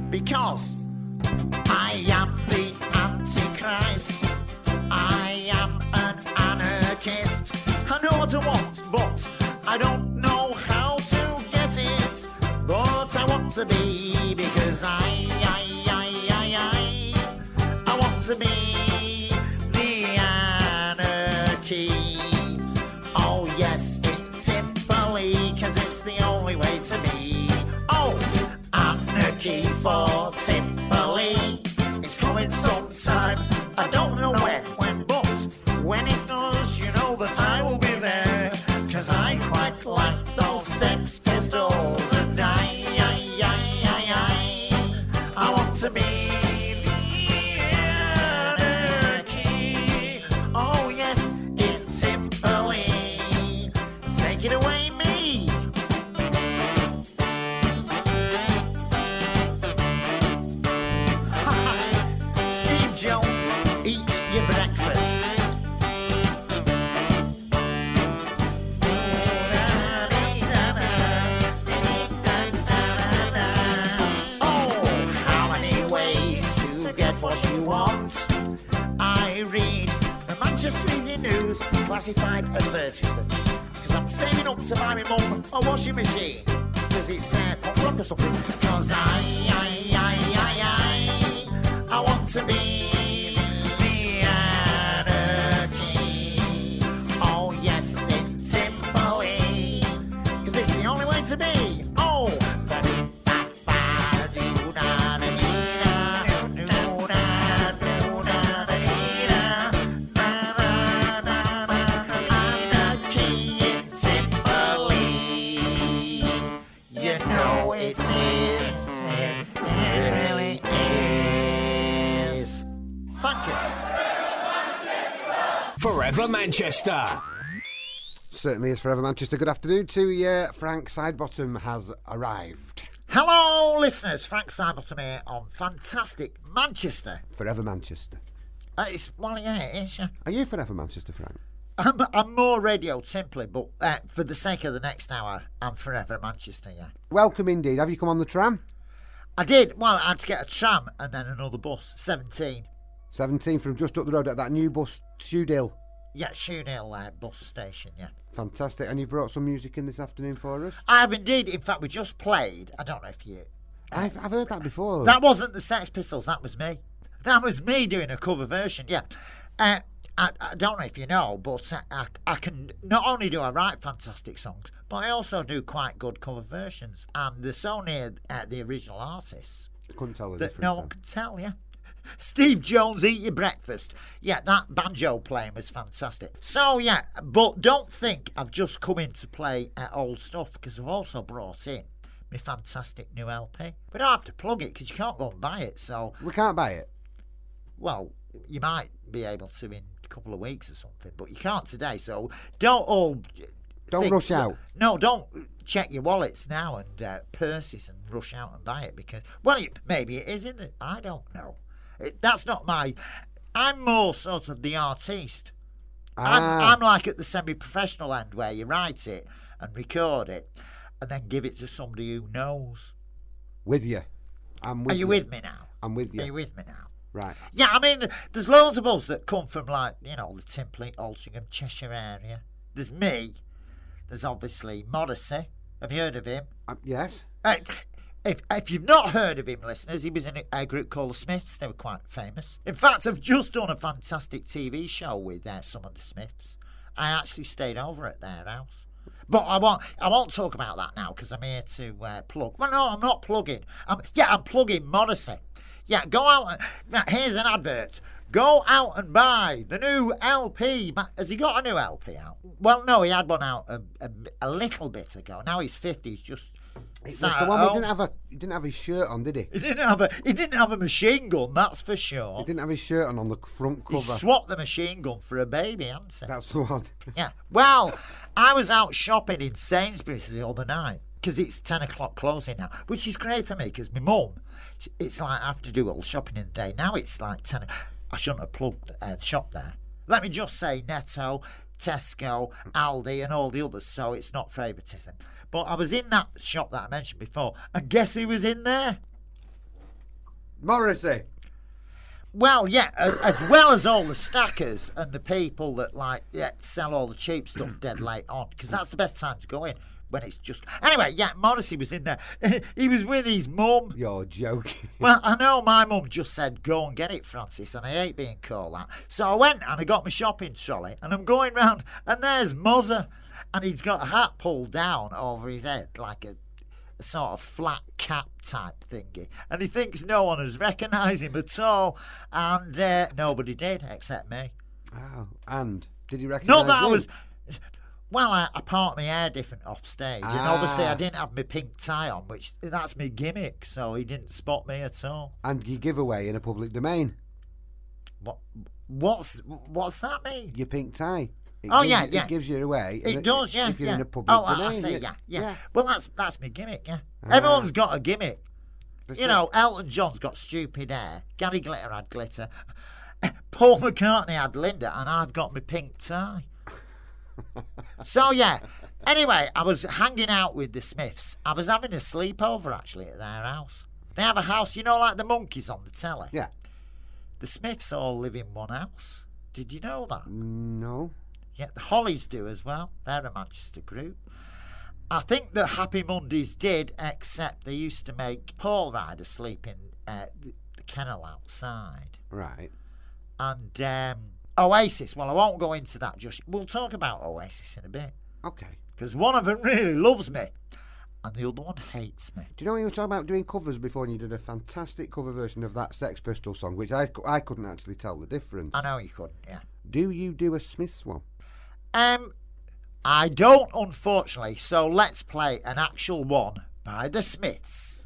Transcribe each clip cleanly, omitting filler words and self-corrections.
Because I am the Antichrist. I am an anarchist. I know what I want, but I don't know how to get it. But I want to be, because I want to be the anarchy. Oh yes, in Timberley, 'cause it's the only way to be. Oh, anarchy for Timberley. It's coming sometime. I don't know when, but when it does, you know that I will be there. 'Cause I quite like those Sex Pistols, and I want to be the anarchy. Oh yes, in Timberley. Take it away, me. Steve Jones, eat your breakfast. Oh, how many ways to get what you want? I read the Manchester Evening News classified advertisements, 'cause I'm saving up to buy my mum a washing machine, 'cause it's pop rock or something. 'Cause I want to be the anarchy. Oh yes, in Timberley, 'cause it's the only way to be. Oh, anarchy in Timberley. You know it is. It really is. Thank you. Forever Manchester. Certainly is Forever Manchester. Good afternoon to you. Frank Sidebottom has arrived. Hello, listeners. Frank Sidebottom here on fantastic Manchester. Forever Manchester. Well, yeah, it is, yeah. Are you Forever Manchester, Frank? I'm more Radio Timply, but for the sake of the next hour, I'm Forever Manchester, yeah. Welcome indeed. Have you come on the tram? I did. Well, I had to get a tram and then another bus. 17. 17 from just up the road at that new bus, Shoedill. Yeah, Shoedill bus station, yeah. Fantastic. And you've brought some music in this afternoon for us? I have indeed. In fact, we just played. I don't know if you... I've heard that before. That wasn't the Sex Pistols. That was me. That was me doing a cover version, yeah. I don't know if you know, but I can not only do I write fantastic songs, but I also do quite good cover versions. And they're so near the original artists Couldn't tell the that difference. no one can tell, yeah. Steve Jones, Eat Your Breakfast. Yeah, that banjo playing was fantastic. So, yeah, but don't think I've just come in to play old stuff, because I've also brought in my fantastic new LP. We don't have to plug it, because you can't go and buy it, so... We can't buy it? Well, you might be able to in a couple of weeks or something, but you can't today, so don't all... Don't rush out. No, don't check your wallets now and purses and rush out and buy it, because... Well, maybe it is, isn't it? I don't know. That's not my... I'm more sort of the artiste. I'm like at the semi-professional end, where you write it and record it and then give it to somebody who knows. With you. I'm with Are you with me now? I'm with you. Are you with me now? Right. Yeah, I mean, there's loads of us that come from, like, you know, the Timply, Altrincham, Cheshire area. There's me. There's obviously Morrissey. Have you heard of him? Yes. If you've not heard of him, listeners, he was in a group called the Smiths. They were quite famous. In fact, I've just done a fantastic TV show with some of the Smiths. I actually stayed over at their house. But I won't talk about that now, because I'm here to plug. Well, no, I'm not plugging. I'm plugging Morrissey. Yeah, go out. Here's an advert. Go out and buy the new LP. Has he got a new LP out? Well, no, he had one out a little bit ago. Now he's 50. He's just... It's the one he didn't have his shirt on, did he? He didn't have a machine gun, that's for sure. He didn't have his shirt on the front cover. He swapped the machine gun for a baby, hadn't he? That's the one. Yeah. Well, I was out shopping in Sainsbury's the other night, because it's 10 o'clock closing now, which is great for me, because my mum, it's like I have to do all shopping in the day. Now it's like 10. I shouldn't have plugged the shop there. Let me just say Netto, Tesco, Aldi and all the others, so it's not favouritism. But I was in that shop that I mentioned before, and guess who was in there? Morrissey. Well, yeah, as well as all the stackers and the people that sell all the cheap stuff dead late on, because that's the best time to go in when it's just. Anyway, yeah, Morrissey was in there. He was with his mum. You're joking. Well, I know my mum just said, "Go and get it, Francis," and I hate being called that. So I went and I got my shopping trolley, and I'm going round, and there's Muzzer, and he's got a hat pulled down over his head like a sort of flat cap type thingy, and he thinks no one has recognised him at all, and nobody did except me. Oh, and did he recognise Not that you? I was. Well, I part my hair different off stage, and obviously I didn't have my pink tie on, which that's my gimmick, so he didn't spot me at all. And you give away in a public domain. What's that mean? Your pink tie. It gives you away. It does, yeah. If you're yeah. in a public domain. I see, yeah. Well, that's my gimmick, yeah. Ah. Everyone's got a gimmick. That's You know, Elton John's got stupid hair. Gary Glitter had glitter. Paul McCartney had Linda, and I've got my pink tie. So, yeah. Anyway, I was hanging out with the Smiths. I was having a sleepover, actually, at their house. They have a house, you know, like the monkeys on the telly? Yeah. The Smiths all live in one house. Did you know that? No. Yeah, the Hollies do as well. They're a Manchester group. I think that Happy Mondays did, except they used to make Paul Ryder sleep in the kennel outside. Right. And Oasis, well, I won't go into that just. We'll talk about Oasis in a bit. Okay. Because one of them really loves me, and the other one hates me. Do you know when you were talking about doing covers before, and you did a fantastic cover version of that Sex Pistols song, which I couldn't actually tell the difference. I know you couldn't, yeah. Do you do a Smiths one? I don't, unfortunately, so let's play an actual one by the Smiths.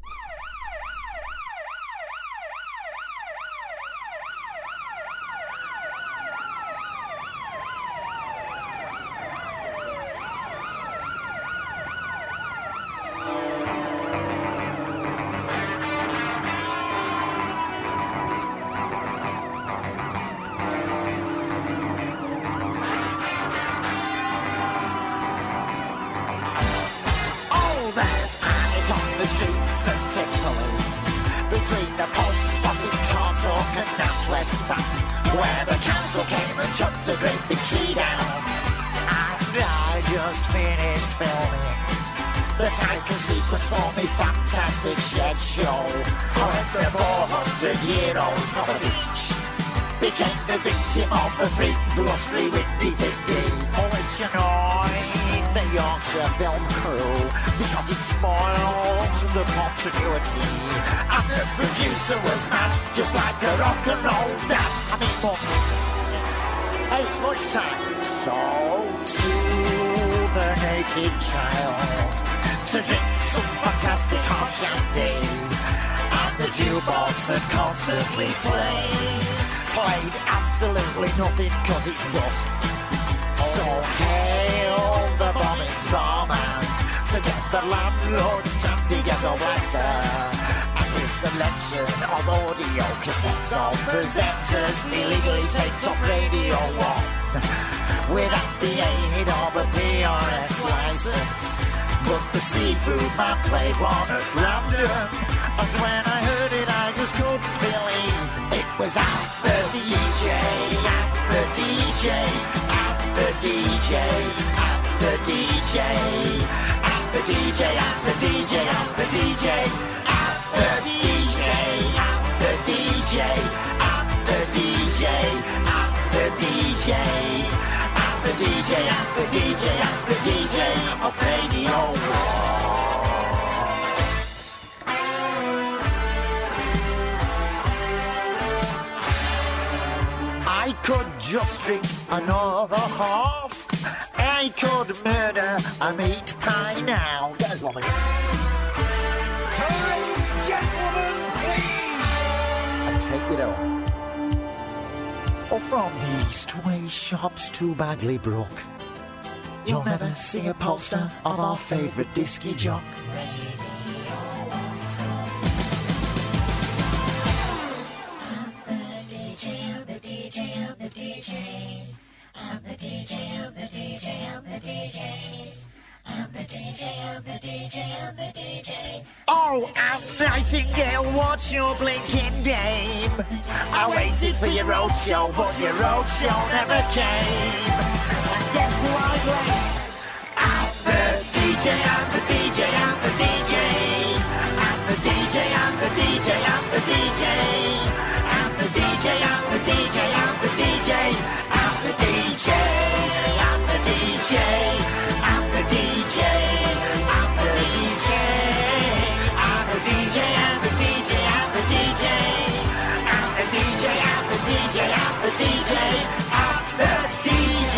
The streets of Tivoli, between the post office car talk and Northwest Bank, where the council came and chucked a great big tree down. And I just finished filming the title sequence for me fantastic shed show, when the 400-year-old Copper Beach became the victim of a freak, blustery, windy thingy. Oh, it's annoying the Yorkshire film crew because it spoiled the continuity. And the producer was mad, just like a rock and roll dad. I mean, but hey, it's lunchtime. So to the naked child to drink some fantastic hot shandy, and the jukebox that constantly played absolutely nothing cause it's bust. So hail the bombings barman to get the landlord's tandy ghetto blaster, and his selection of audio cassettes of presenters illegally taped off Radio 1 without the aid of a PRS license. But the seafood man played one at random, and when I heard it I just couldn't believe it was at the DJ, at the DJ, at the DJ, at the DJ, at the DJ, at the DJ, at the DJ, at the DJ, at the DJ, at the DJ, at the DJ, at the DJ, at the DJ, at the DJ of Radio 1. I could just drink another half. I could murder a meat pie now. There's one. Time, gentlemen, please. And take it on. Or from the Eastway shops to Bagley Brook, you'll never see a poster of our favourite disky jock. All Go out, Nightingale, what's your blinking game? I waited for your roadshow, but your roadshow never came. And guess who I blame? I'm the DJ, I'm the DJ, I'm the DJ. I'm the DJ, I'm the DJ, I'm the DJ. I'm the DJ, I'm the DJ, I'm the DJ. I'm the DJ, I'm the DJ. I'm the DJ, I'm the DJ. I'm the DJ, I'm the DJ, I'm the DJ. I'm the DJ, I'm the DJ, I'm the DJ. I'm the DJ.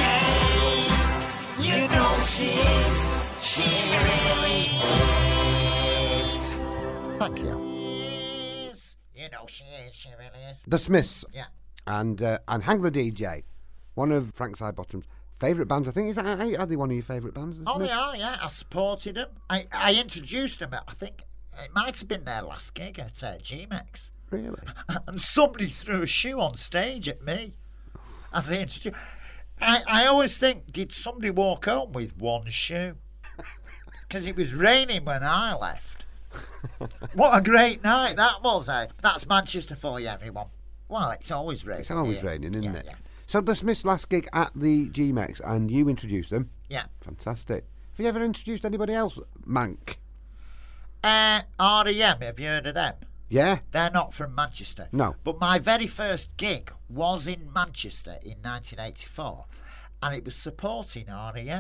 You know she really is. Thank you. You know she really is. The Smiths. Yeah. And Hang the DJ, one of Frank Sidebottom's favourite bands. I think are they one of your favourite bands? The Oh, Smiths? they are, yeah. I supported them. I introduced them I think it might have been their last gig at G-Mex. Really? And somebody threw a shoe on stage at me as I introduced. I always think, did somebody walk home with one shoe? Because it was raining when I left. What a great night that was, eh? That's Manchester for you, everyone. Well, it's always raining. It's always here. raining, isn't it? Yeah. So the Smiths' last gig at the G-Mex, and you introduced them. Yeah. Fantastic. Have you ever introduced anybody else, Mank? R.E.M., have you heard of them? Yeah? They're not from Manchester. No. But my very first gig was in Manchester in 1984, and it was supporting R.E.M.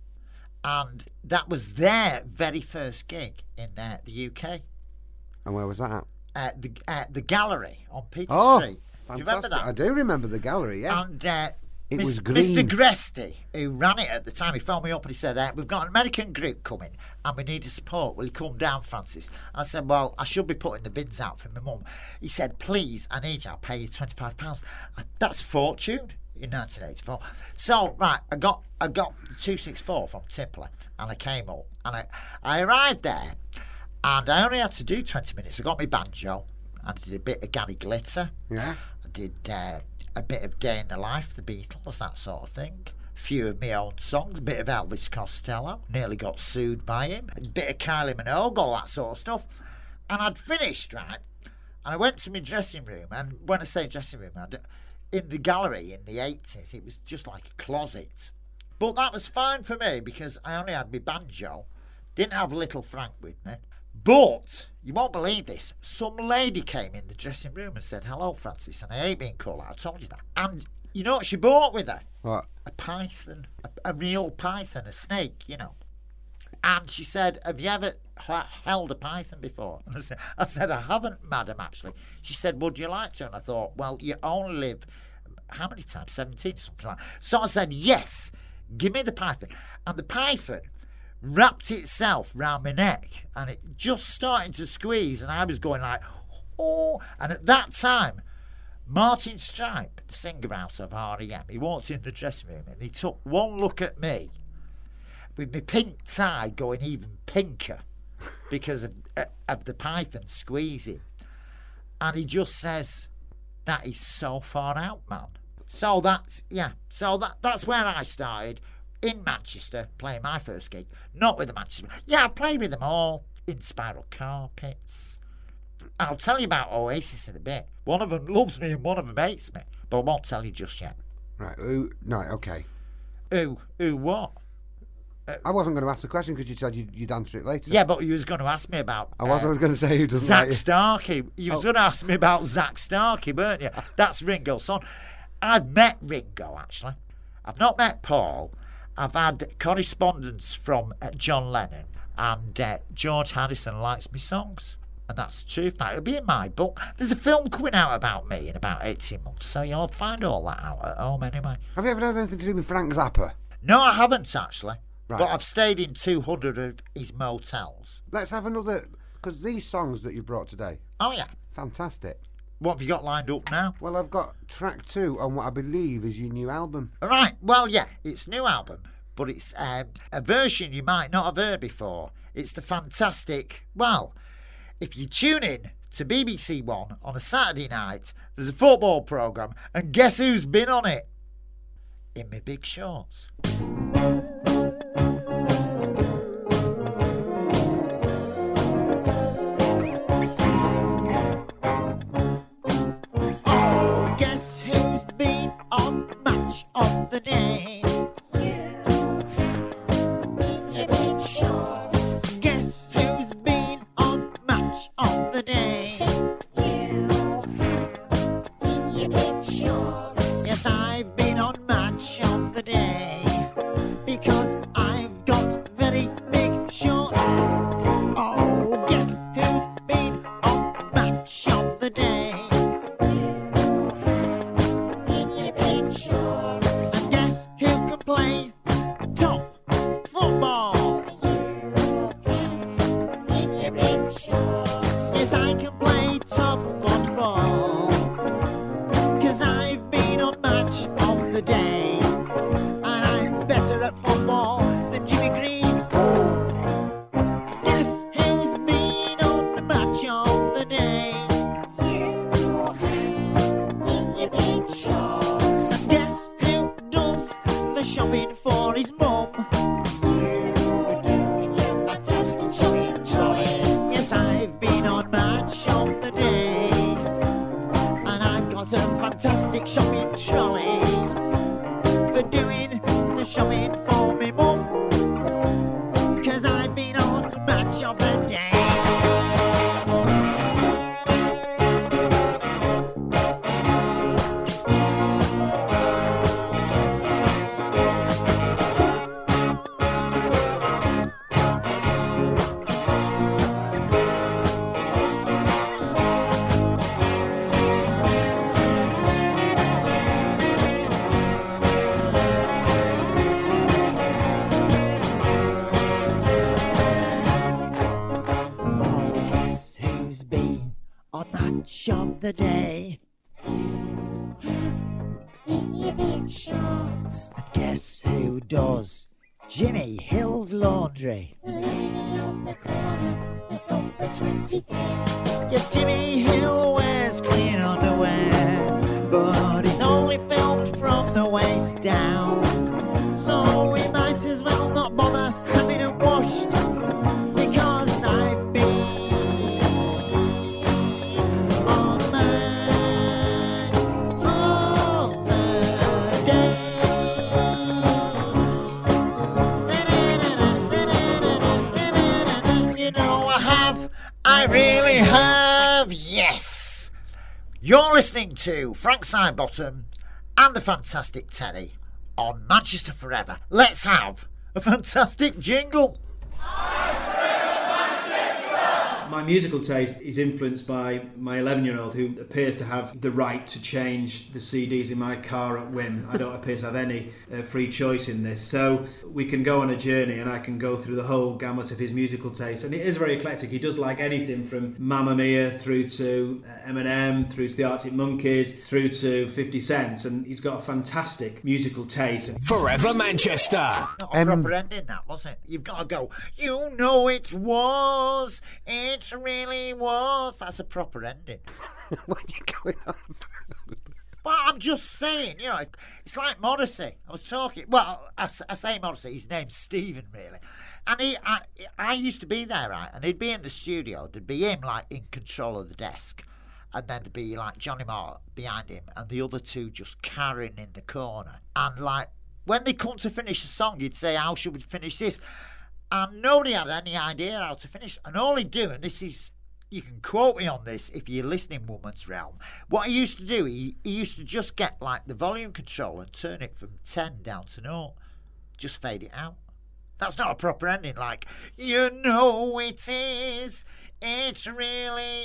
And that was their very first gig in the UK. And where was that at? The Gallery on Peter Oh, Street. fantastic. Do you remember that? I do remember the gallery, yeah. And It was green. Mr. Gresty, who ran it at the time, he phoned me up and he said, we've got an American group coming and we need your support. Will you come down, Francis? And I said, well, I should be putting the bids out for my mum. He said, please, I need you. I'll pay you £25. That's a fortune in 1984. So, right, I got the 264 from Tipler and I came up and I arrived there and I only had to do 20 minutes. I got my banjo and I did a bit of Gary Glitter. Yeah. I did a bit of Day in the Life, the Beatles, that sort of thing. A few of my own songs, a bit of Elvis Costello. Nearly got sued by him. A bit of Kylie Minogue, all that sort of stuff. And I'd finished, right? And I went to my dressing room. And when I say dressing room, in the gallery in the 80s, it was just like a closet. But that was fine for me because I only had my banjo. Didn't have Little Frank with me. But, you won't believe this, some lady came in the dressing room and said, hello, Francis, and I hate being called out, I told you that. And you know what she brought with her? What? A python, a real python, a snake, you know. And she said, have you ever held a python before? And I said, I haven't, madam, actually. She said, would you like to? And I thought, well, you only live, how many times? 17, something like that. So I said, yes, give me the python. And the python wrapped itself round my neck and it just started to squeeze and I was going like, oh. And at that time, Martin Stripe, the singer out of R.E.M., he walked in the dressing room and he took one look at me with my pink tie going even pinker because of the python squeezing. And he just says, that is so far out, man. So that's where I started. In Manchester, playing my first gig, not with the Manchester. Yeah, I played with them all in Spiral Carpets. I'll tell you about Oasis in a bit. One of them loves me and one of them hates me, but I won't tell you just yet. Right, okay. Who what? I wasn't going to ask the question because you said you'd answer it later. Yeah, but you was going to ask me about... I was going to say who doesn't Zach like you. Starkey. You was going to ask me about Zach Starkey, weren't you? That's Ringo's son. I've met Ringo, actually. I've not met Paul. I've had correspondence from John Lennon and George Harrison likes my songs. And that's the truth. Now, it'll be in my book. There's a film coming out about me in about 18 months, so you'll find all that out at home anyway. Have you ever had anything to do with Frank Zappa? No, I haven't, actually. Right. But I've stayed in 200 of his motels. Let's have another, because these songs that you've brought today, Oh, yeah. fantastic. What have you got lined up now? Well, I've got track 2 on what I believe is your new album. Right, well, yeah, it's a new album, but it's a version you might not have heard before. It's the fantastic, well, if you tune in to BBC One on a Saturday night, there's a football programme, and guess who's been on it? In my big shorts. of the day. Yes, I've been on match of the day because I've got very big shorts. Oh, guess who's been on match of the day? And guess who can play top football? Yes, I can play top football, 'cause I've been on match of the day, and I'm better at football than Jimmy Greaves. Guess who's been on the match of the day? And guess who does the shopping for his mum? Yes, I've been on match of the day, and I've got a fantastic shopping trolley for doing the shopping for me mum, 'cause I've been on match of the day. Guess who's been on match of the day? And guess who does Jimmy Hill's laundry? Yes, Jimmy Hill wears clean underwear, but he's only filmed from the waist down, so we might as well not bother having it washed, because I've been on match of the day. You know I really have, yes. You're listening to Frank Sidebottom and the Fantastic Teddy on Manchester Forever. Let's have a fantastic jingle. My musical taste is influenced by my 11-year-old, who appears to have the right to change the CDs in my car at whim. I don't appear to have any free choice in this. So we can go on a journey and I can go through the whole gamut of his musical taste. And it is very eclectic. He does like anything from Mamma Mia through to Eminem, through to the Arctic Monkeys, through to 50 Cent. And he's got a fantastic musical taste. Forever Manchester. Not a proper ending, that, was it? You've got to go, you know it was, it really was. That's a proper ending. What are you going on? Well, I'm just saying, you know, it's like Morrissey. I was talking, well, I say Morrissey, his name's Stephen, really. And I used to be there, right? And he'd be in the studio. There'd be him, like, in control of the desk. And then there'd be, like, Johnny Marr behind him. And the other two just carrying in the corner. And, like, when they come to finish the song, he'd say, how should we finish this? And nobody had any idea how to finish. And all he'd do, and this is, you can quote me on this if you're listening, Woman's Realm. What he used to do, he used to just get like the volume control and turn it from 10 down to 0. Just fade it out. That's not a proper ending. Like, you know it is. It really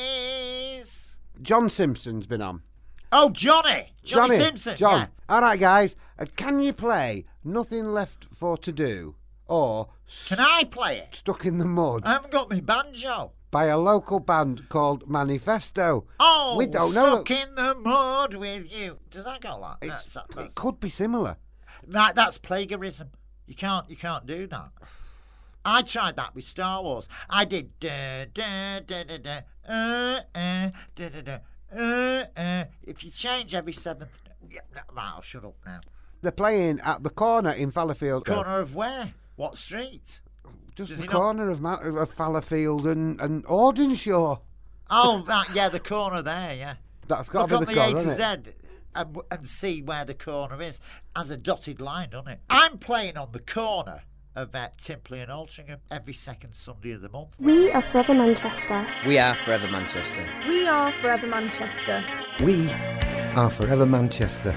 is. John Simpson's been on. Oh, Johnny Simpson. John. Yeah. All right, guys. Can you play Nothing Left For To Do or Can I play it? Stuck in the Mud I haven't got my banjo. by a local band called Manifesto? Oh, we don't know. Stuck in the Mud with you. Does that go like that? It could be similar. Right, that's plagiarism. You can't do that. I tried that with Star Wars. I did da da da da da da da da. If you change every seventh, yeah, right, I'll shut up now. They're playing at the corner in Fallowfield. Corner of where? What street? Just Does the he corner of Fallowfield and Audenshaw. Oh, right, yeah, the corner there, yeah. That's got Look to be on the the corner, A to isn't Z it? and see where the corner is as a dotted line, doesn't it? I'm playing on the corner of Timpley and Altrincham every second Sunday of the month. We are Forever Manchester. We are Forever Manchester. We are Forever Manchester. We are Forever Manchester.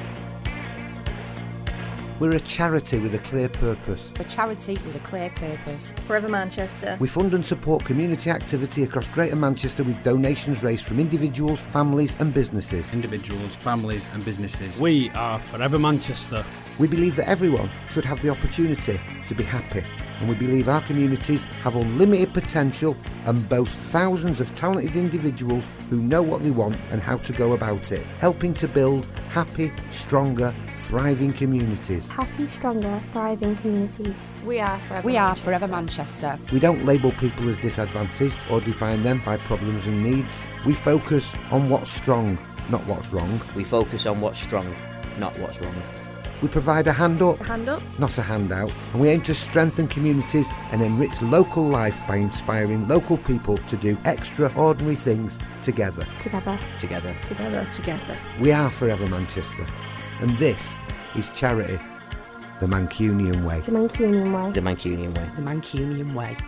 We're a charity with a clear purpose. A charity with a clear purpose. Forever Manchester. We fund and support community activity across Greater Manchester with donations raised from individuals, families and businesses. Individuals, families and businesses. We are Forever Manchester. We believe that everyone should have the opportunity to be happy, and we believe our communities have unlimited potential and boast thousands of talented individuals who know what they want and how to go about it, helping to build happy, stronger, thriving communities. Happy, stronger, thriving communities. We are Forever We Manchester. are Forever Manchester. We don't label people as disadvantaged or define them by problems and needs. We focus on what's strong, not what's wrong. We focus on what's strong, not what's wrong. We provide a hand up, Hand up. not a handout, and we aim to strengthen communities and enrich local life by inspiring local people to do extraordinary things together. Together. Together. Together. Together. We are Forever Manchester, and this is charity, the Mancunian way. The Mancunian way. The Mancunian way. The Mancunian way.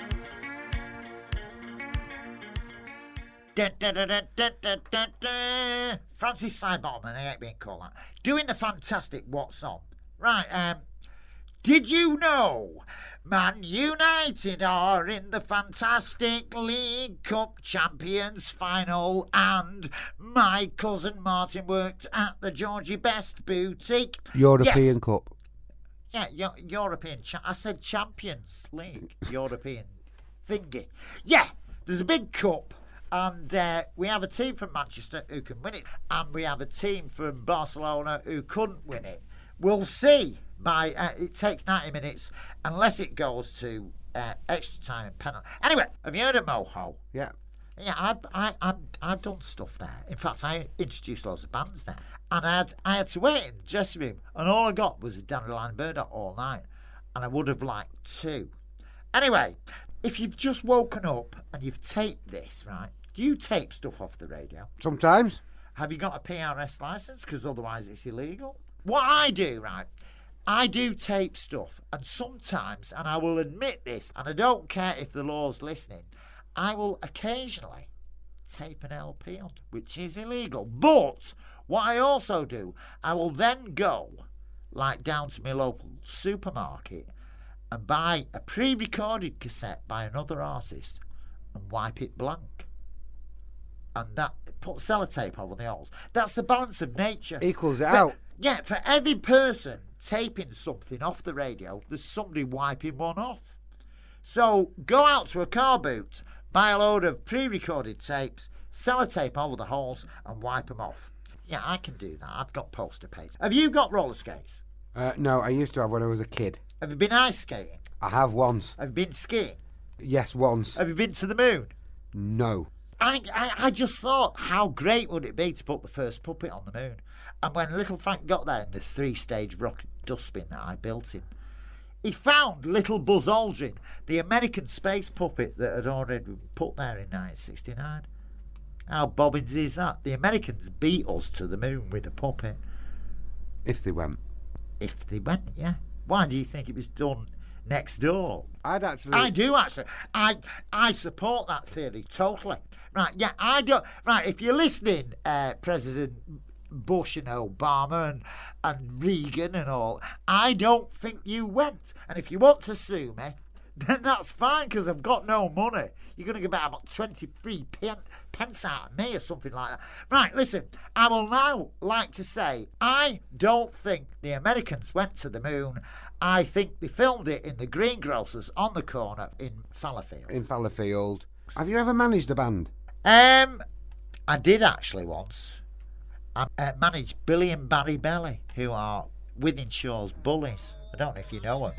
Da, da, da, da, da, da, da, da. Francis Sidebottom, I ain't being called that. Doing the fantastic What's On. Right, did you know Man United are in the fantastic League Cup Champions final, and my cousin Martin worked at the Georgie Best Boutique? European Yes. Cup. Yeah, European. I said Champions League. European thingy. Yeah, there's a big cup, and we have a team from Manchester who can win it, and we have a team from Barcelona who couldn't win it. We'll see. It takes 90 minutes unless it goes to extra time and penalty. Anyway, have you heard of Moho? Yeah. Yeah, I've done stuff there. In fact, I introduced loads of bands there, and I had to wait in the dressing room, and all I got was a Dandelion Burdock all night, and I would have liked 2. Anyway, if you've just woken up and you've taped this, right? Do you tape stuff off the radio? Sometimes. Have you got a PRS license? Because otherwise it's illegal. What I do, right? I do tape stuff, and sometimes, and I will admit this, and I don't care if the law's listening, I will occasionally tape an LP on, which is illegal. But what I also do, I will then go, like, down to my local supermarket and buy a pre-recorded cassette by another artist and wipe it blank. And that, put sellotape over the holes. That's the balance of nature. Equals it out. Yeah, for every person taping something off the radio, there's somebody wiping one off. So go out to a car boot, buy a load of pre-recorded tapes, sellotape over the holes and wipe them off. Yeah, I can do that. I've got poster paper. Have you got roller skates? No, I used to have when I was a kid. Have you been ice skating? I have once. Have you been skiing? Yes, once. Have you been to the moon? No. I just thought, how great would it be to put the first puppet on the moon? And when little Frank got there in the 3-stage rocket dustbin that I built him, he found little Buzz Aldrin, the American space puppet that had already been put there in 1969. How bobbins is that? The Americans beat us to the moon with a puppet. If they went. If they went, yeah. Why do you think it was done next door? I'd actually... I do actually. I support that theory totally. Right, yeah, I don't. Right, if you're listening, President Bush and Obama and Reagan and all, I don't think you went. And if you want to sue me, then that's fine, because I've got no money. You're going to get about 23 pence out of me or something like that. Right, listen, I will now like to say, I don't think the Americans went to the moon. I think they filmed it in the greengrocers on the corner in Fallowfield. In Fallowfield. Have you ever managed a band? I did actually once. I managed Billy and Barry Belly, who are Withenshaws Bullies. I don't know if you know them.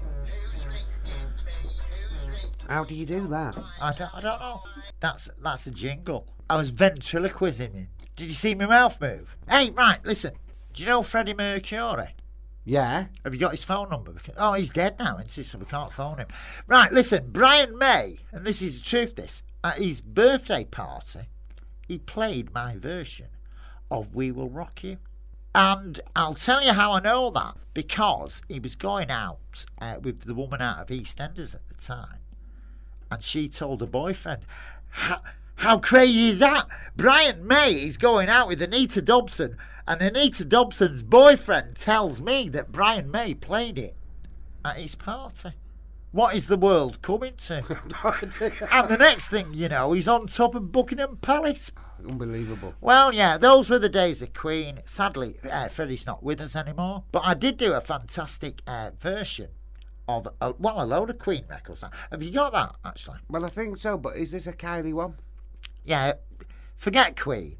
How do you do that? I don't know. That's a jingle. I was ventriloquising. Did you see my mouth move? Hey, right, listen. Do you know Freddie Mercury? Yeah. Have you got his phone number? Oh, he's dead now, isn't he? So we can't phone him. Right, listen. Brian May, and this is the truth, this, at his birthday party, he played my version of We Will Rock You. And I'll tell you how I know that, because he was going out with the woman out of EastEnders at the time, and she told her boyfriend, how crazy is that? Brian May is going out with Anita Dobson, and Anita Dobson's boyfriend tells me that Brian May played it at his party. What is the world coming to? And the next thing you know, he's on top of Buckingham Palace. Unbelievable. Well, yeah, those were the days of Queen. Sadly, Freddie's not with us anymore. But I did do a fantastic version of, a load of Queen records. Have you got that, actually? Well, I think so, but is this a Kylie one? Yeah, forget Queen.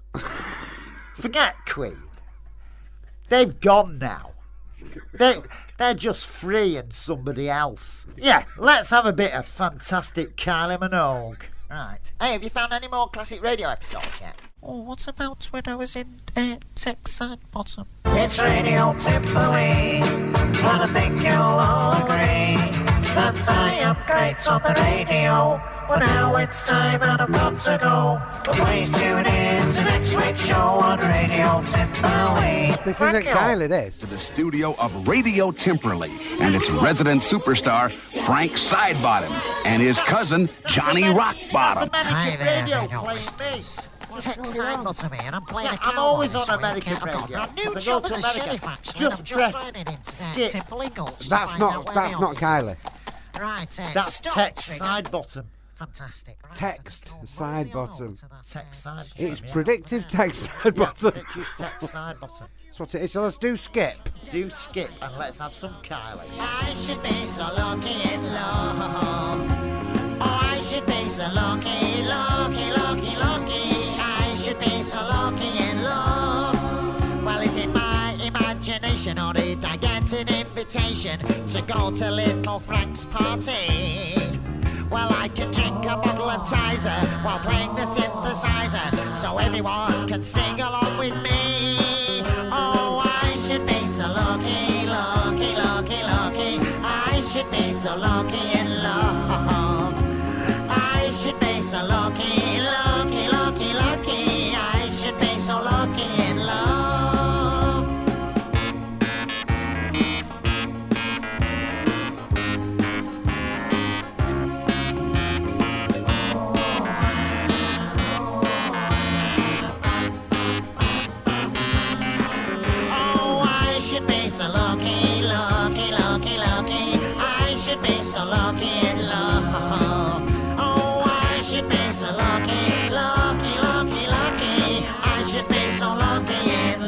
Forget Queen. They've gone now. They're just free and somebody else. Yeah, let's have a bit of fantastic Kylie Minogue. Right. Hey, have you found any more classic radio episodes yet? Oh, what about when I was in Tex Sidebottom? It's Radio Timberley, and I think you'll all agree that I am great on the radio. Well, now it's time and I've got to go. But please tune in to next week's show on Radio Timberley. This isn't Kylie, this. To the studio of Radio Timberley and its resident superstar, Frank Sidebottom, and his cousin, Johnny Rockbottom. Hi there, Radio playing Tex Sidebottom here, and I'm playing a cowboy. I'm always this on week. American I've got radio. a new Because I job go to as a America. sheriff, actually. Just I'm press running into skip. Temple Eagles to That's find out not where the Kylie. office is. Right, That's stop, Tex Trigger. Sidebottom. Fantastic. Right, Text let's go. Sidebottom. Tex Sidebottom. It's yeah. predictive text Yeah, Sidebottom. predictive Tex Sidebottom. That's what it is. So let's do skip. Do skip and let's have some Kylie. I should be so lucky in love. Oh, I should be so lucky, lucky, lucky, lucky. I should be so lucky in love. Well, is it my imagination or did I get an invitation to go to little Frank's party? Well, I can drink a bottle of Tizer while playing the synthesizer, so everyone can sing along with me. Oh, I should be so lucky, lucky, lucky, lucky. I should be so lucky in love. I should be so lucky, lucky, lucky, lucky. I should be so lucky in love. Oh, I should be so lucky, lucky, lucky, lucky. I should be so lucky in love. Oh, I should be so lucky, lucky, lucky, lucky. I should be so lucky in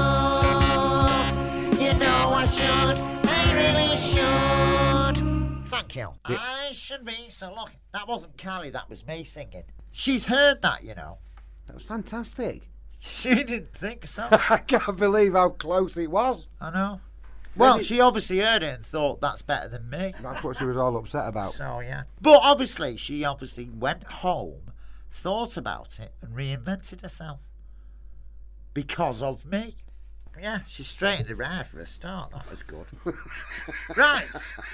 love. You know I should, I really should. Thank you. I should be so lucky. That wasn't Kylie, that was me singing. She's heard that, you know. That was fantastic. She didn't think so. I can't believe how close it was. I know. Well, she obviously heard it and thought that's better than me. That's what she was all upset about. So, yeah. But obviously, she went home, thought about it, and reinvented herself. Because of me. Yeah, she straightened her hair for a start. That was good. Right.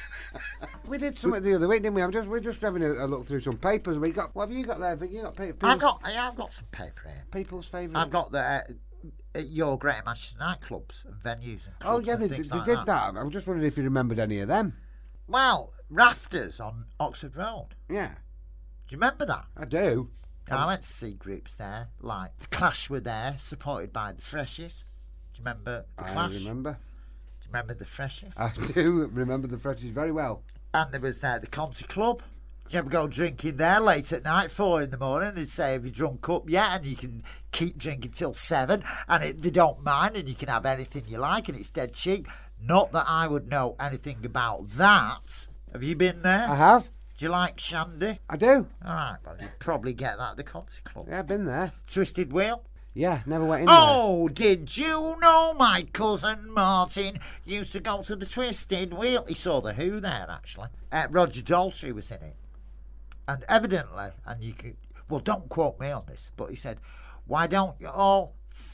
We did something the other week, didn't we? We're just having a look through some papers. What have you got there? Have you got papers? I've got some paper here. People's favourite. I've got the your Greater Manchester nightclubs and venues and clubs. Oh yeah, and they things did like that. that. I was just wondering if you remembered any of them. Well, Rafters on Oxford Road. Yeah. Do you remember that? I do. I went to see groups there, like The Clash were there, supported by The Freshies. Do you remember The Clash? I remember. Do you remember The Freshies? I do remember The Freshies very well. And there was the Country Club. Do you ever go drinking there late at night, 4 in the morning? They'd say, have you drunk up yet? And you can keep drinking till 7. And they don't mind, and you can have anything you like, and it's dead cheap. Not that I would know anything about that. Have you been there? I have. Do you like Shandy? I do. All right, well, you'd probably get that at the Country Club. Yeah, I've been there. Twisted Wheel? Yeah, never went in Oh, did you know my cousin Martin used to go to the Twisted Wheel? He saw the Who there, actually. Roger Daltrey was in it. And evidently, and you could, well, don't quote me on this, but he said, why don't you all,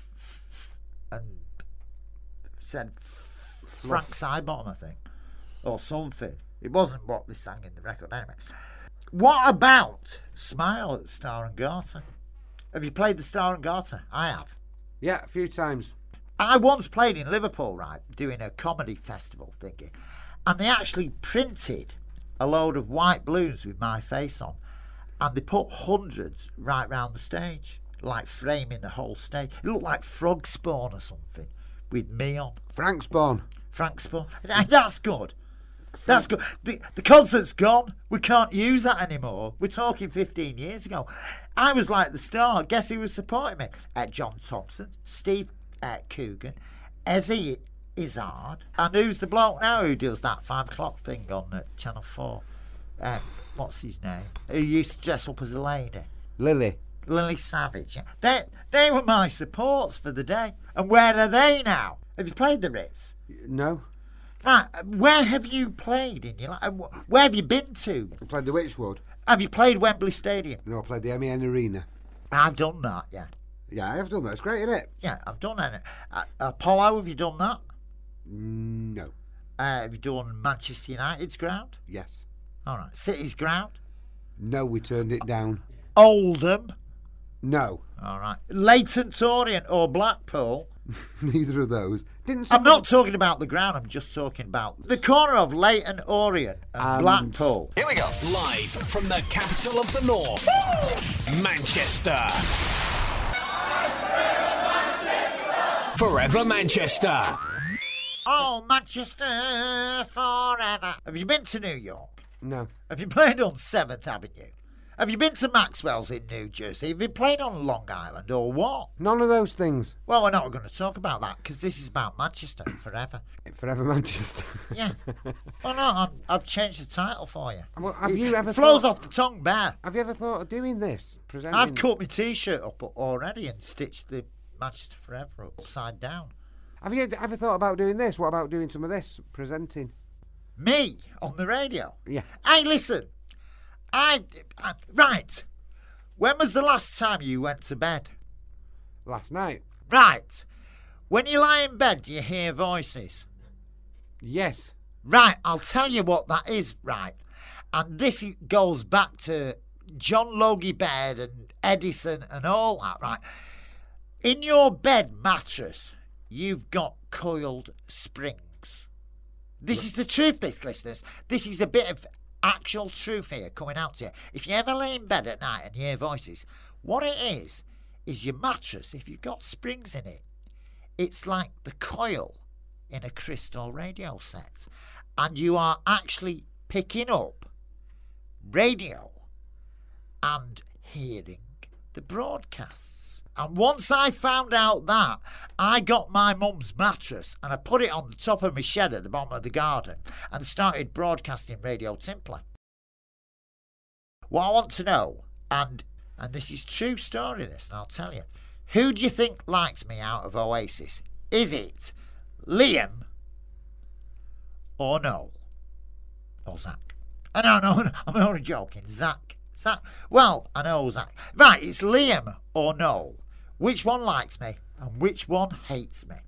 and said Frank Sidebottom, I think, or something. It wasn't what they sang in the record anyway. What about Smile at Star and Garter? Have you played the Star and Garter? I have. Yeah, a few times. I once played in Liverpool, right, doing a comedy festival thingy, and they actually printed a load of white balloons with my face on, and they put hundreds right round the stage, like framing the whole stage. It looked like frog spawn or something with me on. Frank Spawn. Frank Spawn. That's good. That's good. The concert's gone. We can't use that anymore. We're talking 15 years ago. I was like the star. Guess who was supporting me? John Thompson, Steve Coogan, Ezzy Izzard, and who's the bloke now who does that 5 o'clock thing on Channel 4? What's his name? Who used to dress up as a lady? Lily Savage. Yeah. They were my supports for the day. And where are they now? Have you played the Ritz? No. Right, where have you played in your life? Where have you been to? I played the Witchwood. Have you played Wembley Stadium? No, I played the MEN Arena. I've done that, yeah. Yeah, I have done that. It's great, isn't it? Yeah, I've done that. Apollo, have you done that? No. Have you done Manchester United's ground? Yes. All right. City's ground? No, we turned it down. Oldham? No. All right. Leighton Orient or Blackpool? Neither of those. I'm not talking about the ground, I'm just talking about the corner of Leighton Orient and Blackpool. Here we go. Live from the capital of the North, Manchester. Forever Manchester. Oh, Manchester forever. Have you been to New York? No. Have you played on 7th Avenue? Have you been to Maxwell's in New Jersey? Have you played on Long Island or what? None of those things. Well, we're not going to talk about that because this is about Manchester forever. Forever Manchester. Yeah. Well, no, I've changed the title for you. Well, have you ever flows off the tongue bare. Have you ever thought of doing this? Presenting? I've cut my T-shirt up already and stitched the Manchester Forever upside down. Have you ever thought about doing this? What about doing some of this? Presenting? Me? On the radio? Yeah. Hey, listen. Right. When was the last time you went to bed? Last night. Right. When you lie in bed, do you hear voices? Yes. Right, I'll tell you what that is, right. And this goes back to John Logie Baird and Edison and all that, right. In your bed mattress, you've got coiled springs. This is the truth, this, listeners. This is a bit of actual truth here coming out to you. If you ever lay in bed at night and you hear voices, what it is your mattress, if you've got springs in it, it's like the coil in a crystal radio set. And you are actually picking up radio and hearing the broadcasts. And once I found out that, I got my mum's mattress and I put it on the top of my shed at the bottom of the garden and started broadcasting Radio Timpler. What I want to know, and this is true story, this, and I'll tell you, who do you think likes me out of Oasis? Is it Liam or Noel or Zach? No, I'm only joking. Zach. Well, I know Zach. Right, it's Liam or Noel. Which one likes me and which one hates me?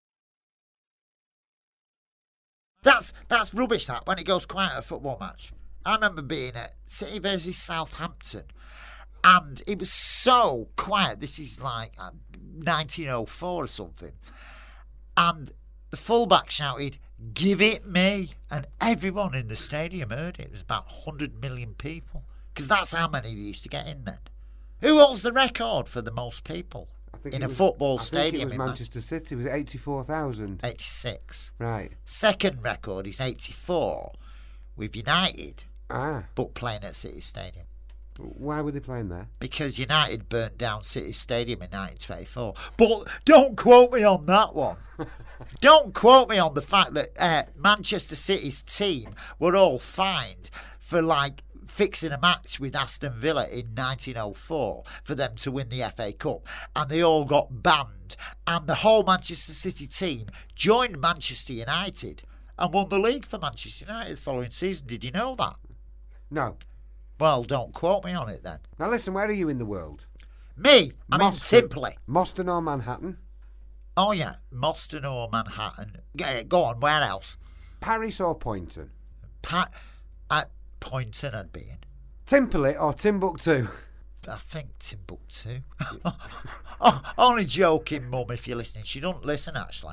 That's rubbish, that, when it goes quiet at a football match. I remember being at City versus Southampton and it was so quiet. This is like 1904 or something. And the fullback shouted, "Give it me." And everyone in the stadium heard it. It was about 100 million people. Because that's how many they used to get in then. Who holds the record for the most people in a football stadium? I think it was Manchester City. Was it 84,000? 86. Right. Second record is 84 with United, but playing at City Stadium. Why were they playing there? Because United burnt down City Stadium in 1924. But don't quote me on that one. Don't quote me on the fact that Manchester City's team were all fined for fixing a match with Aston Villa in 1904 for them to win the FA Cup, and they all got banned, and the whole Manchester City team joined Manchester United and won the league for Manchester United the following season. Did you know that? No. Well, don't quote me on it then. Now listen, where are you in the world? Me? I'm in Timperley. Moston or Manhattan? Oh yeah, Moston or Manhattan. Go on, where else? Paris or Poynton? Poynton I'd be in. Timperley or Timbuktu? I think Timbuktu. Oh, only joking, Mum, if you're listening. She don't listen, actually.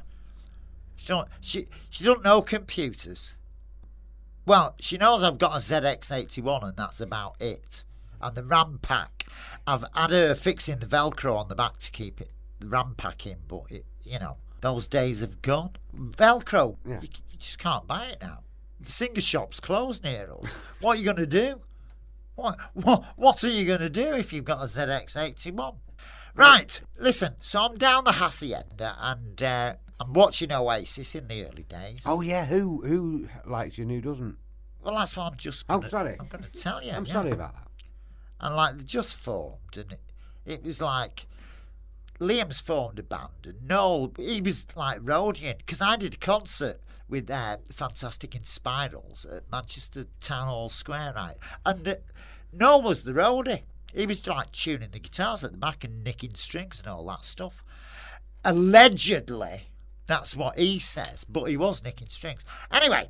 She don't know computers. Well, she knows I've got a ZX81 and that's about it. And the RAM pack. I've had her fixing the Velcro on the back to keep the RAM pack in, but, those days have gone. Velcro, you just can't buy it now. The Singer shop's closed near us. What are you going to do? What are you going to do if you've got a ZX81? Right, listen, so I'm down the Hacienda and I'm watching Oasis in the early days. Oh, yeah, who likes you and who doesn't? Well, that's what I'm just I'm sorry. I'm going to tell you. I'm sorry about that. And, they just formed, and it was like Liam's formed a band, and Noel, he was, roadieing, because I did a concert with Fantastic in Spirals at Manchester Town Hall Square, right? And Noel was the roadie. He was tuning the guitars at the back and nicking strings and all that stuff. Allegedly, that's what he says, but he was nicking strings. Anyway,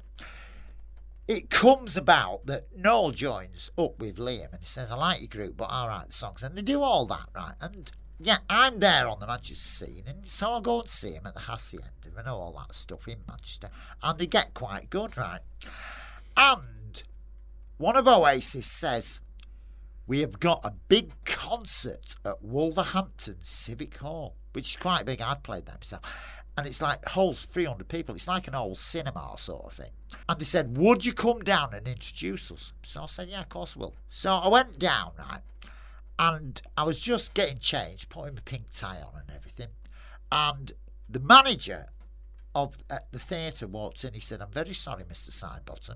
it comes about that Noel joins up with Liam and he says, I like your group, but I write the songs. And they do all that, right? And yeah, I'm there on the Manchester scene, and so I go and see him at the Hacienda and all that stuff in Manchester. And they get quite good, right? And one of Oasis says, we have got a big concert at Wolverhampton Civic Hall, which is quite big. I've played there myself. And it's holds 300 people. It's like an old cinema sort of thing. And they said, would you come down and introduce us? So I said, yeah, of course I will. So I went down, right? And I was just getting changed, putting my pink tie on and everything. And the manager at the theatre walked in. He said, I'm very sorry, Mr. Sidebottom,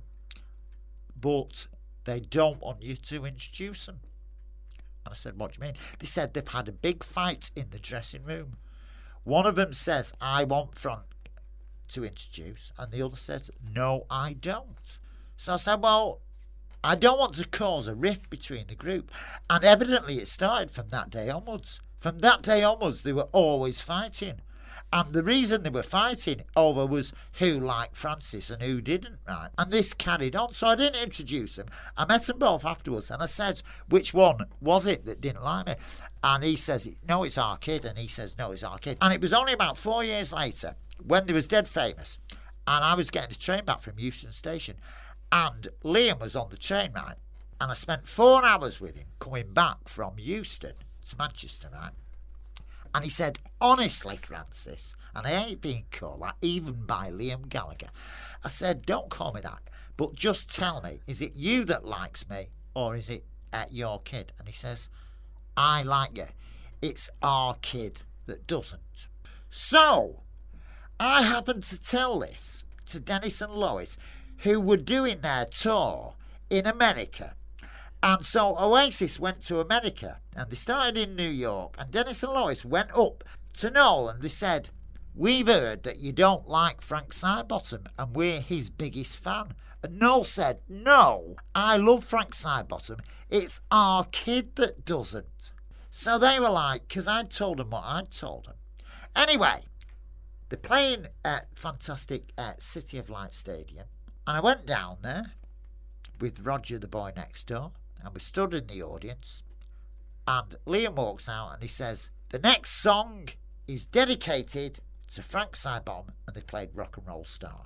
but they don't want you to introduce them. And I said, what do you mean? They said they've had a big fight in the dressing room. One of them says, I want Frank to introduce. And the other says, no, I don't. So I said, well, I don't want to cause a rift between the group. And evidently it started from that day onwards. From that day onwards, they were always fighting. And the reason they were fighting over was who liked Francis and who didn't, right? And this carried on. So I didn't introduce them. I met them both afterwards and I said, which one was it that didn't like me? And he says, no, it's our kid. And he says, no, it's our kid. And it was only about 4 years later when they was dead famous. And I was getting a train back from Euston Station. And Liam was on the train, right? And I spent 4 hours with him coming back from Euston to Manchester, right? And he said, honestly, Francis, and I ain't being called that, even by Liam Gallagher. I said, don't call me that, but just tell me, is it you that likes me, or is it your kid? And he says, I like you. It's our kid that doesn't. So, I happened to tell this to Dennis and Lois, who were doing their tour in America. And so Oasis went to America and they started in New York, and Dennis and Lois went up to Noel and they said, we've heard that you don't like Frank Sidebottom and we're his biggest fan. And Noel said, no, I love Frank Sidebottom. It's our kid that doesn't. So they were like, because I'd told them what I'd told them. Anyway, they're playing at fantastic City of Light Stadium. And I went down there with Roger, the boy next door, and we stood in the audience. And Liam walks out and he says, the next song is dedicated to Frank Sidebottom, and they played Rock and Roll Star.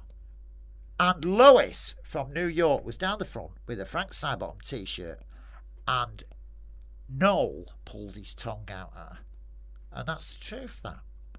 And Lois from New York was down the front with a Frank Sidebottom t-shirt, and Noel pulled his tongue out at her. And that's the truth, that.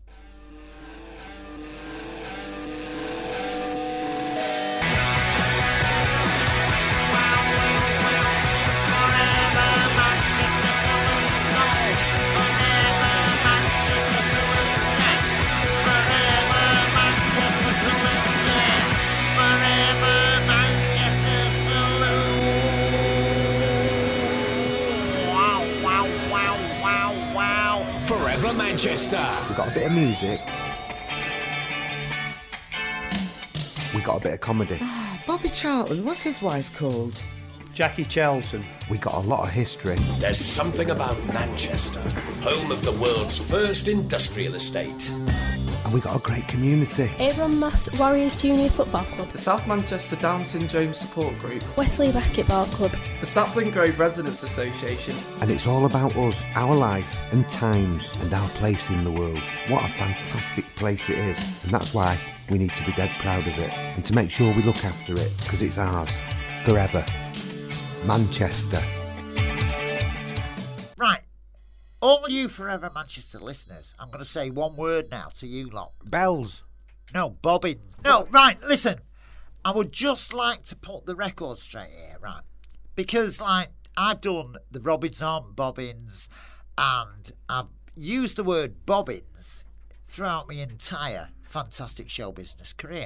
Forever Manchester. We got a bit of music. We got a bit of comedy. Bobby Charlton, what's his wife called? Jackie Charlton. We got a lot of history. There's something about Manchester, home of the world's first industrial estate. And And we got a great community. Avon Moss Warriors Junior Football Club. The South Manchester Down Syndrome Support Group. Wesley Basketball Club. The Sapling Grove Residents Association. And it's all about us, our life and times and our place in the world. What a fantastic place it is. And that's why we need to be dead proud of it and to make sure we look after it, because it's ours. Forever. Manchester. Right. All you Forever Manchester listeners, I'm going to say one word now to you lot. Bells. No, bobbins. No, right, listen. I would just like to put the record straight here, right? Because, like, I've done the Robbins on bobbins, and I've used the word bobbins throughout my entire fantastic show business career.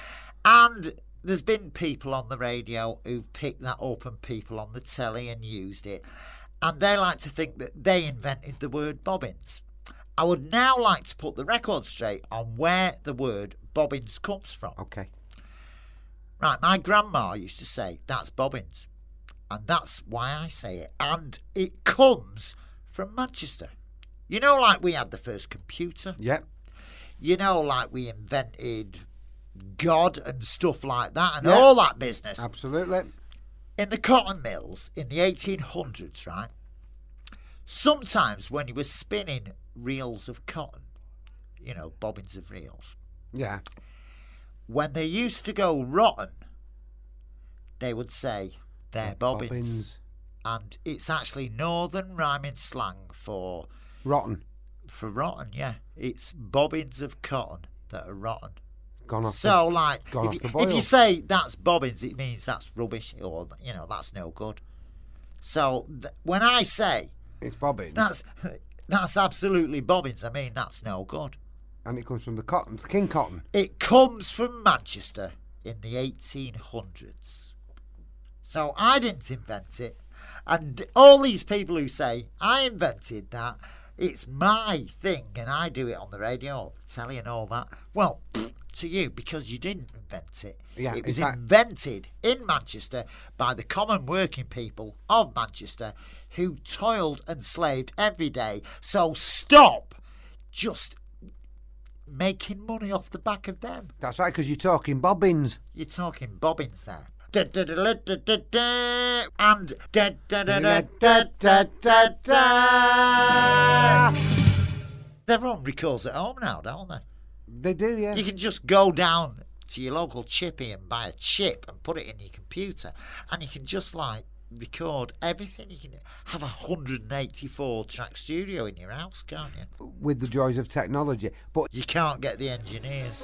And there's been people on the radio who've picked that up and people on the telly and used it. And they like to think that they invented the word bobbins. I would now like to put the record straight on where the word bobbins comes from. Okay. Right, my grandma used to say, that's bobbins. And that's why I say it. And it comes from Manchester. You know, like we had the first computer? Yep. You know, like we invented God and stuff like that and all that business. Absolutely. In the cotton mills in the 1800s, right, sometimes when you were spinning reels of cotton, you know, bobbins of reels. Yeah. When they used to go rotten, they would say they're bobbins. And it's actually northern rhyming slang for... Rotten. For rotten, yeah. It's bobbins of cotton that are rotten. Gone off so, the, like, gone off the boil. if you say that's bobbins, it means that's rubbish or, you know, that's no good. So, when I say... It's bobbins. That's absolutely bobbins. I mean, that's no good. And it comes from the cotton, King Cotton. It comes from Manchester in the 1800s. So I didn't invent it. And all these people who say, I invented that, it's my thing and I do it on the radio, the telly and all that. Well, to you, because you didn't invent it. Yeah, it was invented in Manchester by the common working people of Manchester who toiled and slaved every day. So stop just making money off the back of them. That's right, because you're talking bobbins. You're talking bobbins there. And everyone records at home now, don't they? They do, yeah. You can just go down to your local chippy and buy a chip and put it in your computer, and you can just like record everything. You can have a 184-track studio in your house, can't you? With the joys of technology, but you can't get the engineers.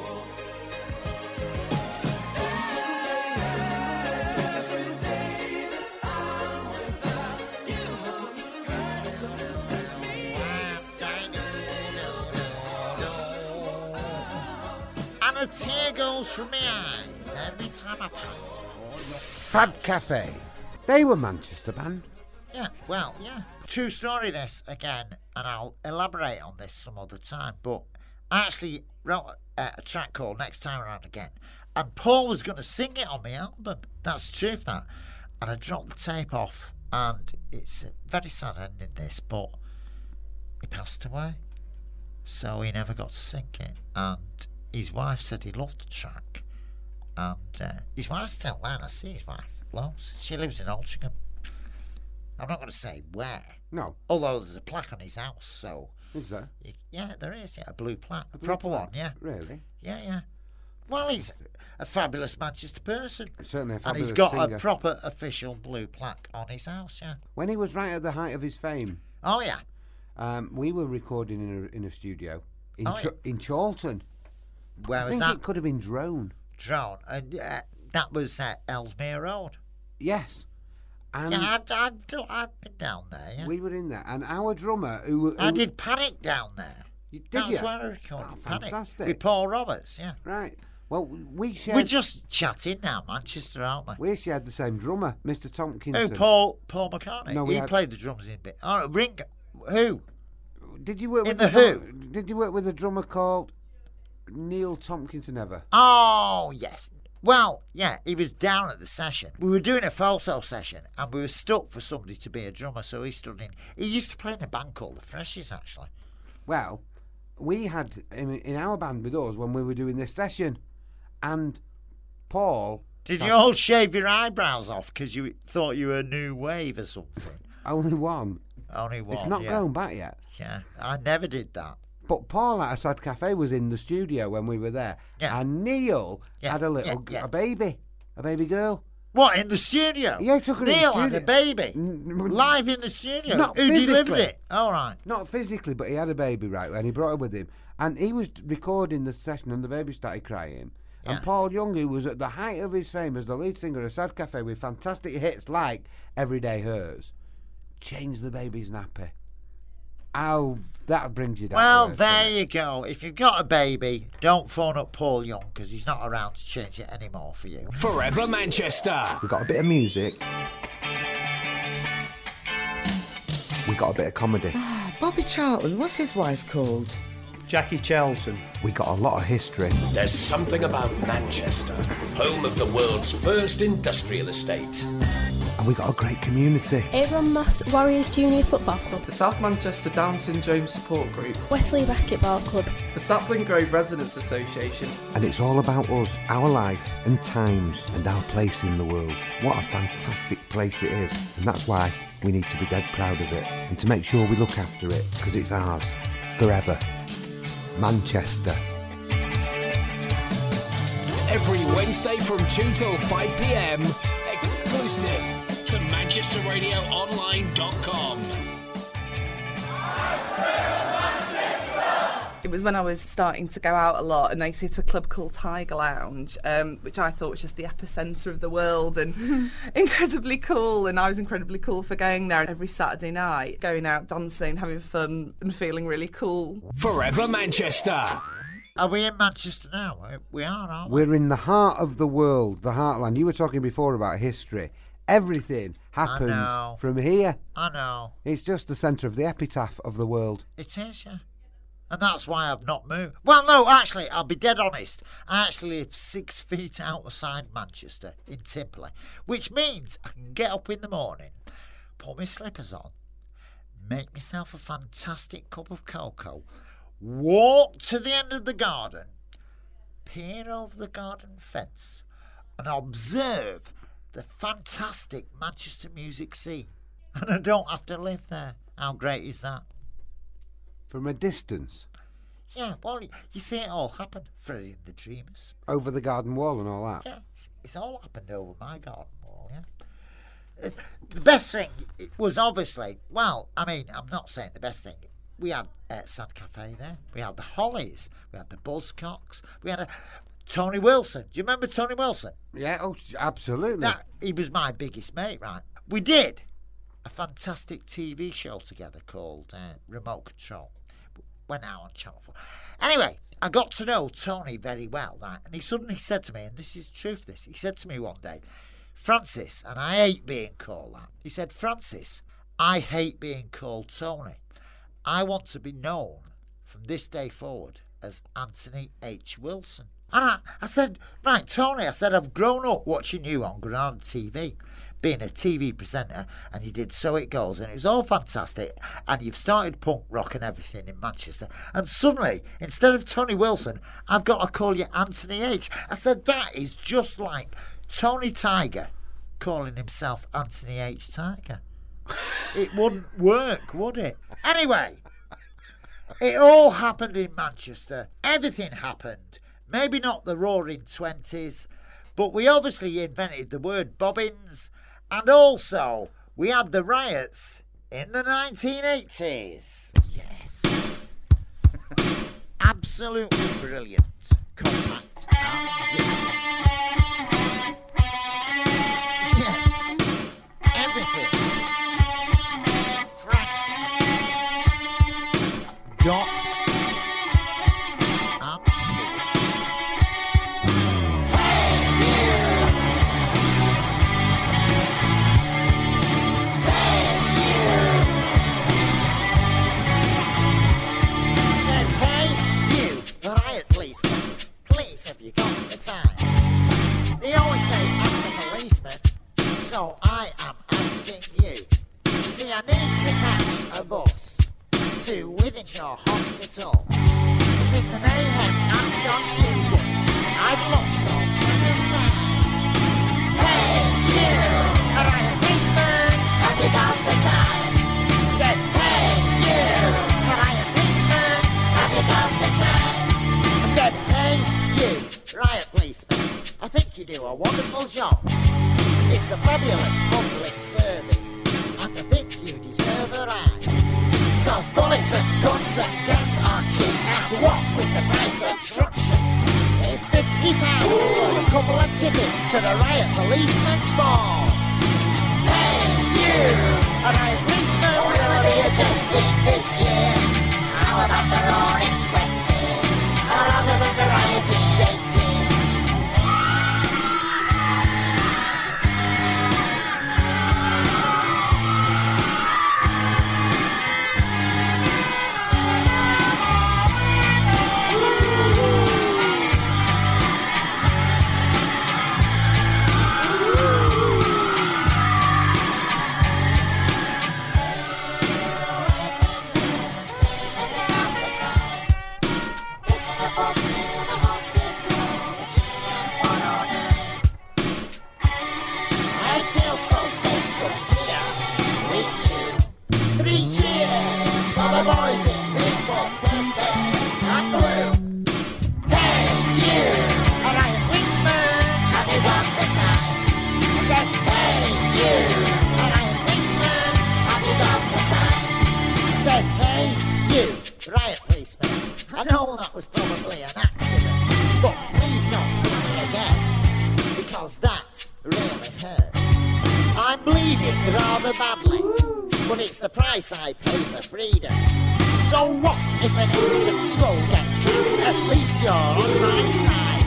And a tear goes from my eyes every time I pass. Sad Cafe. They were Manchester band. Yeah, well, yeah. True story this, again, and I'll elaborate on this some other time, but I actually wrote a track called Next Time Around Again, and Paul was going to sing it on the album. That's the truth, that. And I dropped the tape off, and it's a very sad ending, this, but he passed away, so he never got to sing it, and his wife said he loved the track, and his wife's still there. I see his wife loads. She lives in Altrincham. I'm not going to say where. No. Although there's a plaque on his house, so... Is there? Yeah, there is, yeah, a blue plaque. A proper one, yeah. Really? Yeah, yeah. Well, he's a fabulous Manchester person. Certainly a fabulous And he's got singer. a proper official blue plaque on his house, yeah. When he was right at the height of his fame... Oh, yeah. We were recording in a studio in Chorlton. Where was I think that? it could have been Drone. Drone. And that was Ellesmere Road. Yes. And yeah, I've been down there, yeah. We were in there. And our drummer, who I did Panic down there. Did that you? was where I recorded Panic. Fantastic. With Paul Roberts, yeah. Right. Well, we shared... We're just chatting now, Manchester, aren't we? We shared the same drummer, Mr. Tompkinson. Who, Paul McCartney? No, he played the drums in a bit. Oh, Ringo. Who? Did you work in with the Who? Did you work with a drummer called Neil Tompkinson ever? Oh, yes. Well, yeah, he was down at the session. We were doing a Falso session, and we were stuck for somebody to be a drummer, so he stood in. He used to play in a band called The Freshies, actually. Well, we had in our band with us when we were doing this session, and Paul... Did you all shave your eyebrows off because you thought you were a new wave or something? Only one. Only one, It's not grown back yet. Yeah, I never did that. But Paul at a Sad Cafe was in the studio when we were there. Yeah. And Neil had a a baby girl. What, in the studio? Yeah, he took her Neil in the studio. had a baby? Live in the studio? Not Who physically. delivered it? All right. Not physically, but he had a baby, right, and he brought her with him. And he was recording the session and the baby started crying. Yeah. And Paul Young, who was at the height of his fame as the lead singer of Sad Cafe with fantastic hits like Everyday Hers, changed the baby's nappy. Oh, that brings you down. Well, to earth, there doesn't it? you go. If you've got a baby, don't phone up Paul Young because he's not around to change it anymore for you. Forever Manchester. We've got a bit of music. We got a bit of comedy. Bobby Charlton, what's his wife called? Jackie Charlton. We got a lot of history. There's something about Manchester, home of the world's first industrial estate. And we got a great community. Avon Mast Warriors Junior Football Club. The South Manchester Down Syndrome Support Group. Wesley Basketball Club. The Sapling Grove Residents Association. And it's all about us, our life and times and our place in the world. What a fantastic place it is. And that's why we need to be dead proud of it and to make sure we look after it because it's ours forever. Manchester. Every Wednesday from 2 till 5 p.m. Exclusive to ManchesterRadioOnline.com. It was when I was starting to go out a lot and I used to go to a club called Tiger Lounge, which I thought was just the epicentre of the world and incredibly cool, and I was incredibly cool for going there every Saturday night, going out dancing, having fun and feeling really cool. Forever Manchester. Are we in Manchester now? We are, aren't we? We're in the heart of the world, the heartland. You were talking before about history. Everything happens from here. I know. It's just the centre of the epitaph of the world. It is, yeah. And that's why I've not moved. Well, no, actually, I'll be dead honest. I actually live 6 feet outside Manchester in Timperley, which means I can get up in the morning, put my slippers on, make myself a fantastic cup of cocoa, walk to the end of the garden, peer over the garden fence, and observe the fantastic Manchester music scene. And I don't have to live there. How great is that? From a distance? Yeah, well, you see it all happen. Freddie and the Dreamers. Over the garden wall and all that? Yeah, it's all happened over my garden wall, yeah. The best thing was obviously, well, I mean, I'm not saying the best thing. We had Sad Cafe there. We had the Hollies. We had the Buzzcocks. We had Tony Wilson. Do you remember Tony Wilson? Yeah, oh, absolutely. He was my biggest mate, right? We did a fantastic TV show together called Remote Control. Went out on Channel 4. Anyway, I got to know Tony very well, right? And he suddenly said to me, and this is the truth, he said to me one day, Francis, and I hate being called that. He said, Francis, I hate being called Tony. I want to be known from this day forward as Anthony H. Wilson. And I said, right, Tony, I said, I've grown up watching you on Granada TV, being a TV presenter, and you did So It Goes, and it was all fantastic, and you've started punk rock and everything in Manchester, and suddenly, instead of Tony Wilson, I've got to call you Anthony H. I said, that is just like Tony Tiger calling himself Anthony H. Tiger. It wouldn't work, would it? Anyway, it all happened in Manchester. Everything happened. Maybe not the Roaring Twenties, but we obviously invented the word bobbins, and also we had the riots in the 1980s. Yes. Absolutely brilliant. Compact and gift. Yes. Everything. France. Dot. Have you got the time? They always say ask a policeman, so I am asking you. See, I need to catch a bus to Wythenshawe Hospital. But in the mayhem and confusion, I've lost all track of time. Hey, you, a riot policeman, have you got the time? Said, hey, you, a riot policeman, have you got the time? I said, hey, you, riot policeman, I think you do a wonderful job. It's a fabulous public service, and I think you deserve a rise. Cause bullets and guns and gas are cheap, and what with the price of instructions is £50 for a couple of tickets to the riot policeman's ball. Hey, you, a riot policeman, will be a just thing this year? How about the roaring 20s, or rather than the rioting 80s? I pay for freedom. So what if an innocent skull gets cracked? At least you're on my side.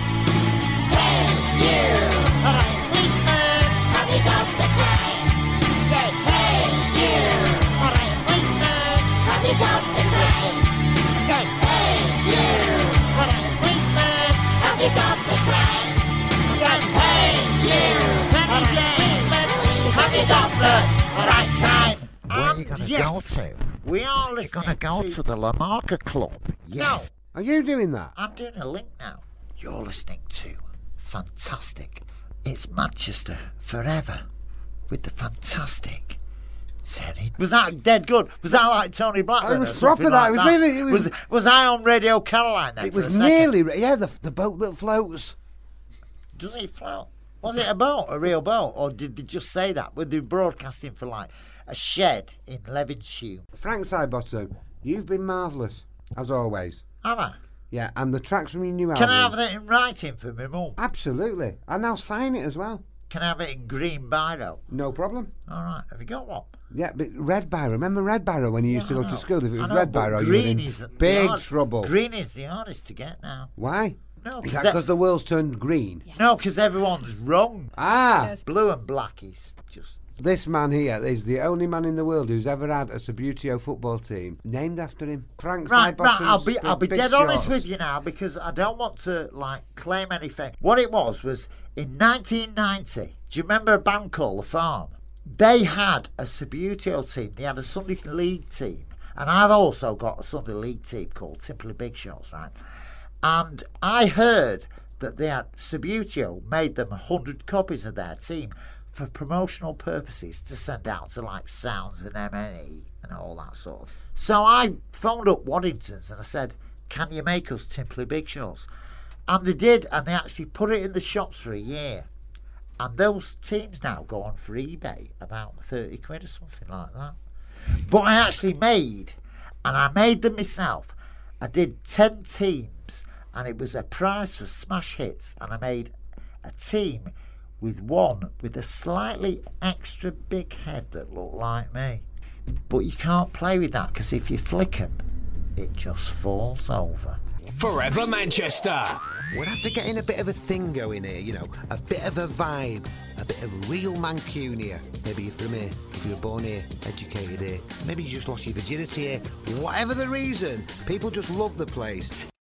Hey, you, a riot policeman, have you got the time? Said, hey, you, a riot policeman, have you got the time? Said, hey, you, a riot policeman, have you got the time? Said, hey, you, a riot policeman, have you got the right time? Where are you going to go to? We are listening. You're going to go to the Lamarca Club. Yes. No. Are you doing that? I'm doing a link now. You're listening to Fantastic. It's Manchester Forever with the fantastic Terry. Was that dead good? Was that like Tony Blackburn? It was proper that. Like it was was I on Radio Caroline then? It was nearly. Yeah, the boat that floats. Does it float? Was it a boat, a real boat, or did they just say that? Were they broadcasting for like a shed in Levenshulme? Frank Sidebottom, you've been marvellous, as always. Have I? Yeah, and the tracks from your new album. Can I have that in writing for my mum? Absolutely. And I'll sign it as well. Can I have it in green biro? No problem. All right. Have you got one? Yeah, but red biro. Remember red biro when you used to go to school? If it was red biro, you were in big trouble. Green is the hardest to get now. Why? No, is that because the world's turned green? Yes. No, because everyone's wrong. Ah. Yes. Blue and black is just... This man here is the only man in the world who's ever had a Subbuteo football team named after him. Frank Sidebottom's Right, I'll be dead honest with you now, because I don't want to claim anything. What it was in 1990, do you remember a band called The Farm? They had a Subbuteo team. They had a Sunday League team. And I've also got a Sunday League team called Simply Big Shots, right? And I heard that they had Subbuteo made them 100 copies of their team for promotional purposes to send out to Sounds and M&E and all that sort of. So I phoned up Waddington's and I said, can you make us Simply Big Shots? And they did, and they actually put it in the shops for a year. And those teams now go on for eBay about 30 quid or something like that. But I actually made them myself. I did 10 teams, and it was a prize for smash hits, and I made a team with one with a slightly extra big head that looked like me. But you can't play with that, because if you flick them, it just falls over. Forever Manchester. We'll have to get in a bit of a thing going here, a bit of a vibe, a bit of real Mancunia. Maybe you're from here, if you were born here, educated here, maybe you just lost your virginity here. Whatever the reason, people just love the place.